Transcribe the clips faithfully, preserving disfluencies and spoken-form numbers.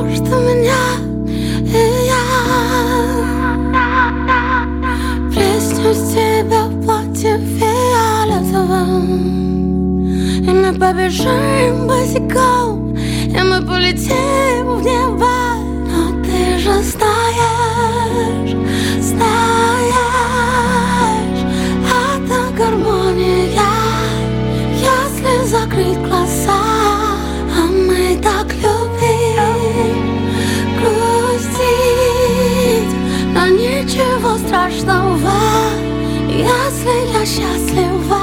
что меня и я приснюсь тебе в платье фиолетовом, и мы побежим босиком, и мы полетим в небо. Но ты же знаешь, знаешь, это гармония, если закрыть глаза. А мы так любим грустить, но ничего страшного, если я счастлива.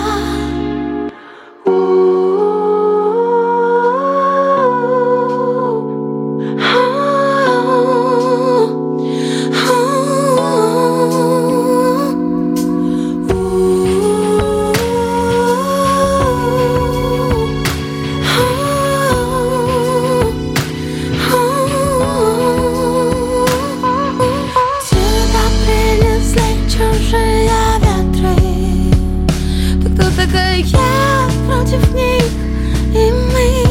Я против них, и мы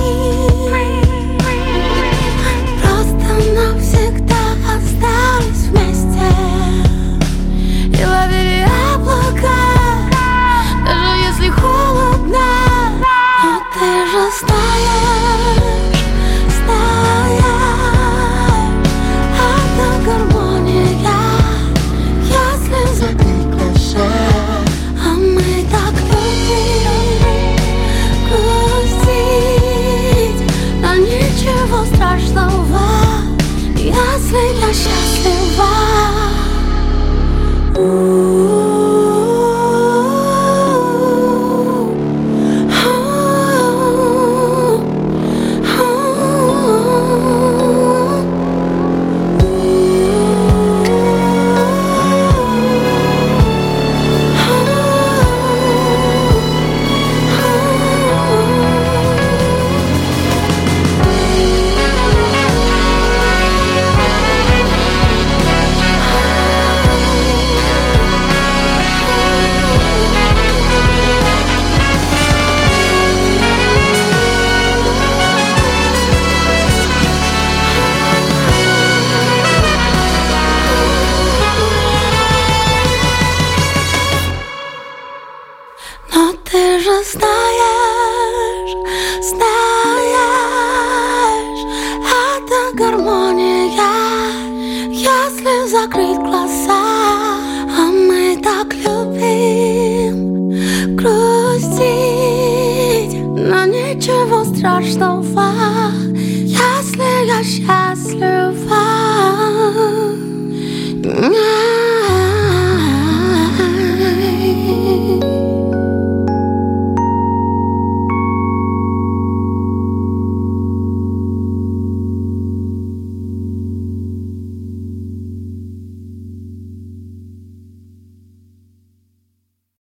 просто навсегда остались вместе и ловили облака, даже если холодно. Но ты же знаешь, знаешь, это гармония, если закрыть глаза. А мы так ничего страшного, если я счастлива. Но ты же знаешь, знаешь, это гармония, если закрыть глаза. А мы так любим грустить, но ничего страшного, если я счастлива.